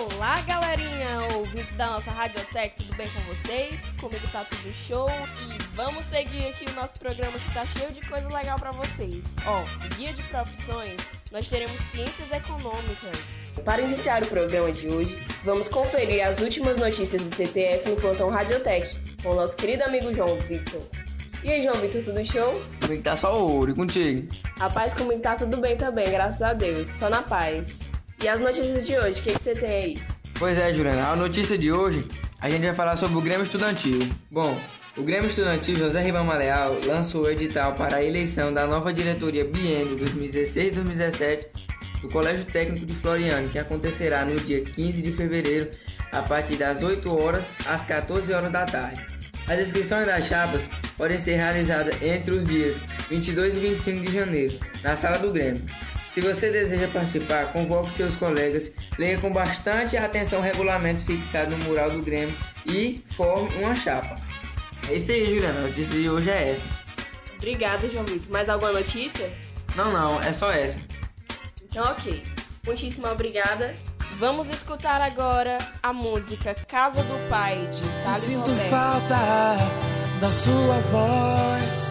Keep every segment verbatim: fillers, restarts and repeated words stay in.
Olá, galerinha, ouvintes da nossa Radiotech, tudo bem com vocês? Comigo tá tudo show e vamos seguir aqui o nosso programa que tá cheio de coisa legal pra vocês. Ó, no Guia de Profissões, nós teremos Ciências Econômicas. Para iniciar o programa de hoje, vamos conferir as últimas notícias do C T F no plantão Radiotech, com o nosso querido amigo João Vitor. E aí, João Vitor, tudo show? Comigo tá só ouro, e contigo? Rapaz, comigo tá tudo bem também, graças a Deus, só na paz. E as notícias de hoje, o que, que você tem aí? Pois é, Juliana, a notícia de hoje, a gente vai falar sobre o Grêmio Estudantil. Bom, o Grêmio Estudantil José Ribamar Leal lançou o edital para a eleição da nova diretoria biênio dois mil e dezesseis a dois mil e dezessete do Colégio Técnico de Floriano, que acontecerá no dia quinze de fevereiro, a partir das oito horas às quatorze horas da tarde. As inscrições das chapas podem ser realizadas entre os dias vinte e dois e vinte e cinco de janeiro, na Sala do Grêmio. Se você deseja participar, convoque seus colegas, leia com bastante atenção o regulamento fixado no mural do Grêmio e forme uma chapa. É isso aí, Juliana, a notícia de hoje é essa. Obrigada, João Vitor. Mais alguma notícia? Não, não, é só essa. Então, ok. Muitíssimo obrigada. Vamos escutar agora a música Casa do Pai, de Thales Sinto Roberto. falta da sua voz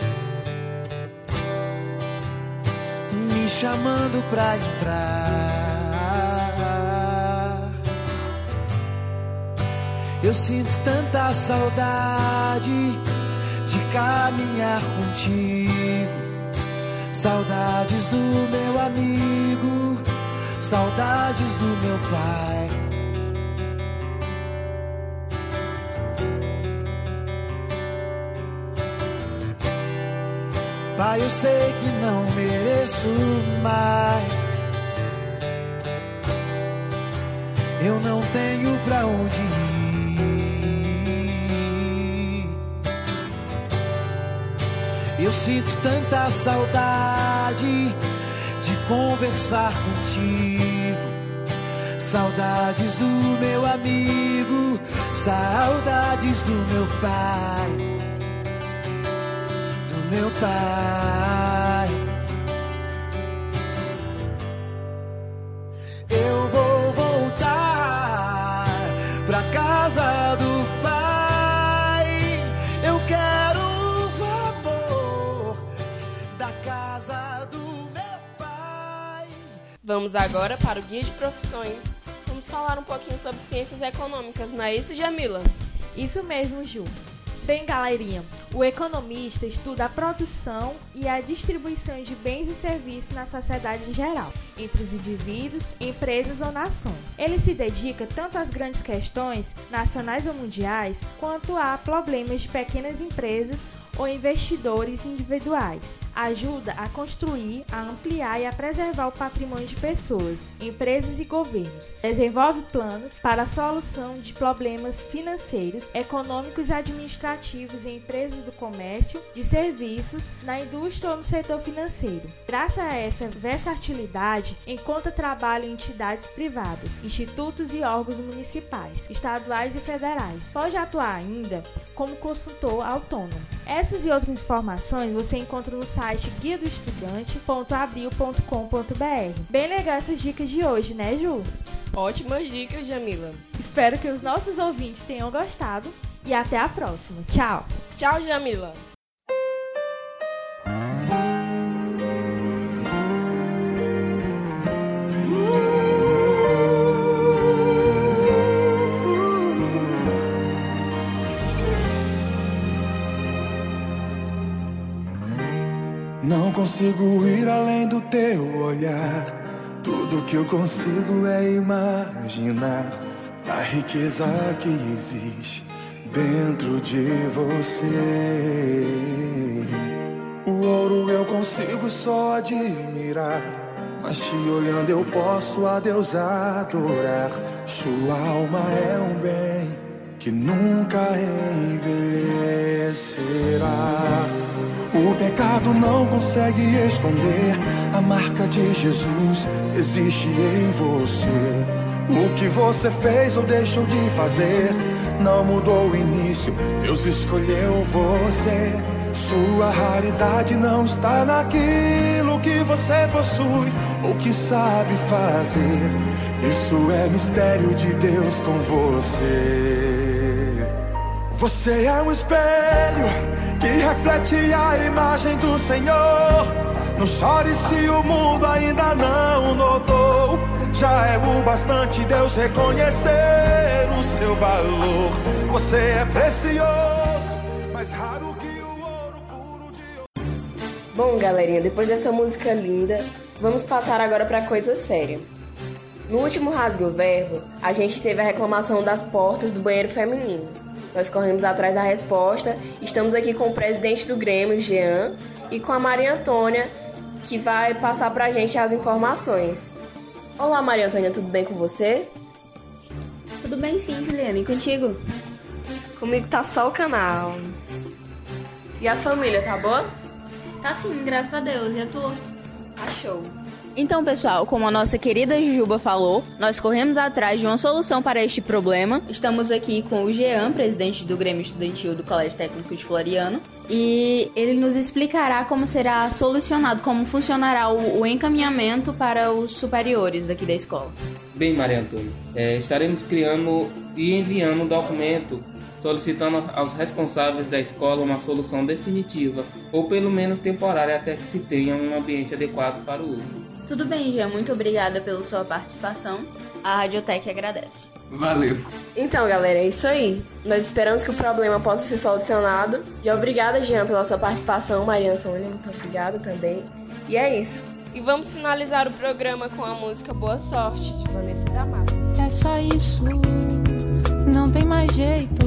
me chamando pra entrar. Eu sinto tanta saudade de caminhar contigo, saudades do meu amigo, saudades do meu pai. Pai, eu sei que não mereço mais, eu não tenho pra onde ir. Eu sinto tanta saudade de conversar contigo, saudades do meu amigo, saudades do meu pai, do meu pai. Eu vou voltar pra casa do pai, eu quero o amor da casa do meu pai. Vamos agora para o Guia de Profissões. Vamos falar um pouquinho sobre ciências econômicas, não é isso, Jamila? Isso mesmo, Ju. Bem, galerinha, o economista estuda a produção e a distribuição de bens e serviços na sociedade em geral, entre os indivíduos, empresas ou nações. Ele se dedica tanto às grandes questões, nacionais ou mundiais, quanto a problemas de pequenas empresas ou investidores individuais. Ajuda a construir, a ampliar e a preservar o patrimônio de pessoas, empresas e governos. Desenvolve planos para a solução de problemas financeiros, econômicos e administrativos em empresas do comércio, de serviços, na indústria ou no setor financeiro. Graças a essa versatilidade, encontra trabalho em entidades privadas, institutos e órgãos municipais, estaduais e federais. Pode atuar ainda como consultor autônomo. Essas e outras informações você encontra no site guia do estudante ponto abril ponto com ponto br. Bem legal essas dicas de hoje, né, Ju? Ótimas dicas, Jamila. Espero que os nossos ouvintes tenham gostado e até a próxima. Tchau! Tchau, Jamila. Não consigo ir além do teu olhar, tudo que eu consigo é imaginar a riqueza que existe dentro de você. O ouro eu consigo só admirar, mas te olhando eu posso a Deus adorar. Sua alma é um bem que nunca envelhecerá. O pecado não consegue esconder, a marca de Jesus existe em você. O que você fez ou deixou de fazer não mudou o início, Deus escolheu você. Sua raridade não está naquilo que você possui, ou que sabe fazer. Isso é mistério de Deus com você. Você é um espelho que reflete a imagem do Senhor. Não chore se o mundo ainda não notou. Já é o bastante Deus reconhecer o seu valor. Você é precioso, mais raro que o ouro puro de ouro. Bom, galerinha, depois dessa música linda, vamos passar agora para coisa séria. No último Rasgue o Verbo, a gente teve a reclamação das portas do banheiro feminino. Nós corremos atrás da resposta. Estamos aqui com o presidente do Grêmio, Jean, e com a Maria Antônia, que vai passar pra gente as informações. Olá, Maria Antônia, tudo bem com você? Tudo bem sim, Juliana, e contigo? Comigo tá só o canal. E a família, tá boa? Tá sim, graças a Deus, e a tua? Tá show. Então, pessoal, como a nossa querida Jujuba falou, nós corremos atrás de uma solução para este problema. Estamos aqui com o Jean, presidente do Grêmio Estudantil do Colégio Técnico de Floriano, e ele nos explicará como será solucionado, como funcionará o, o encaminhamento para os superiores aqui da escola. Bem, Maria Antônia, é, estaremos criando e enviando um documento solicitando aos responsáveis da escola uma solução definitiva, ou pelo menos temporária, até que se tenha um ambiente adequado para o uso. Tudo bem, Jean, muito obrigada pela sua participação. A Radiotec agradece. Valeu. Então, galera, é isso aí. Nós esperamos que o problema possa ser solucionado. E obrigada, Jean, pela sua participação. Maria Antônia, muito obrigada também. E é isso. E vamos finalizar o programa com a música Boa Sorte, de Vanessa da Mata. É só isso, não tem mais jeito,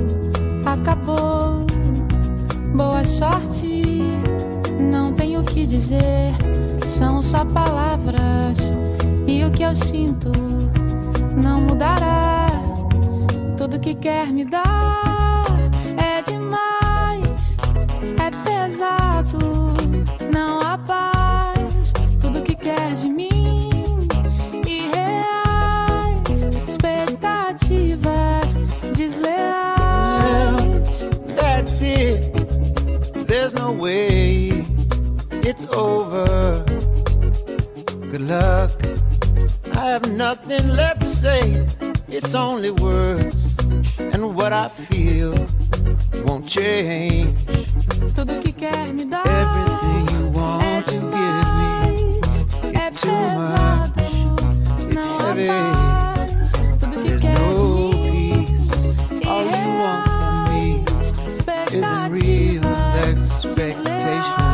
acabou. Boa sorte, não tenho o que dizer, são só palavras, e o que eu sinto não mudará. Tudo que quer me dar é demais, é pesado, não há paz. Tudo que quer de mim, irreais, expectativas desleais. That's it, there's no way, it's over. Good luck, I have nothing left to say. It's only words, and what I feel won't change. Tudo que quer me dar everything you want é to demais, give me, é it's too pesado, much, it's não heavy. há paz. Tudo que There's quer no de mim, peace, all you want from me irreais, isn't real expectation. desleais.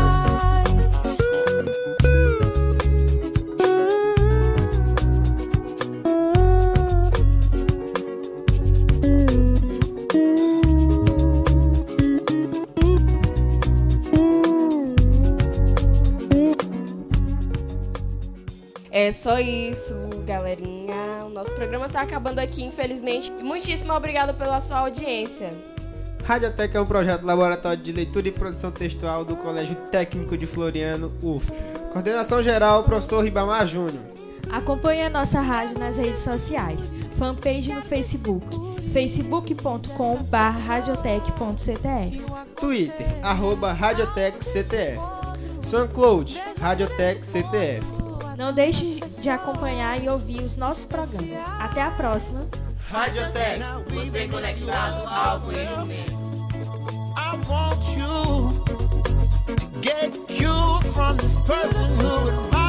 É só isso, galerinha. O nosso programa tá acabando aqui, infelizmente. Muitíssimo obrigada pela sua audiência. Radiotec é um projeto laboratório de leitura e produção textual do Colégio Técnico de Floriano, U F. Coordenação geral, professor Ribamar Júnior. Acompanhe a nossa rádio nas redes sociais. Fanpage no Facebook, facebook ponto com barra radiotec ponto c t f. Twitter, arroba Radiotec C T F. SoundCloud, Radiotec C T F. Não deixe de acompanhar e ouvir os nossos programas. Até a próxima. Radiotec, você conectado ao conhecimento. I want you to get you from this person who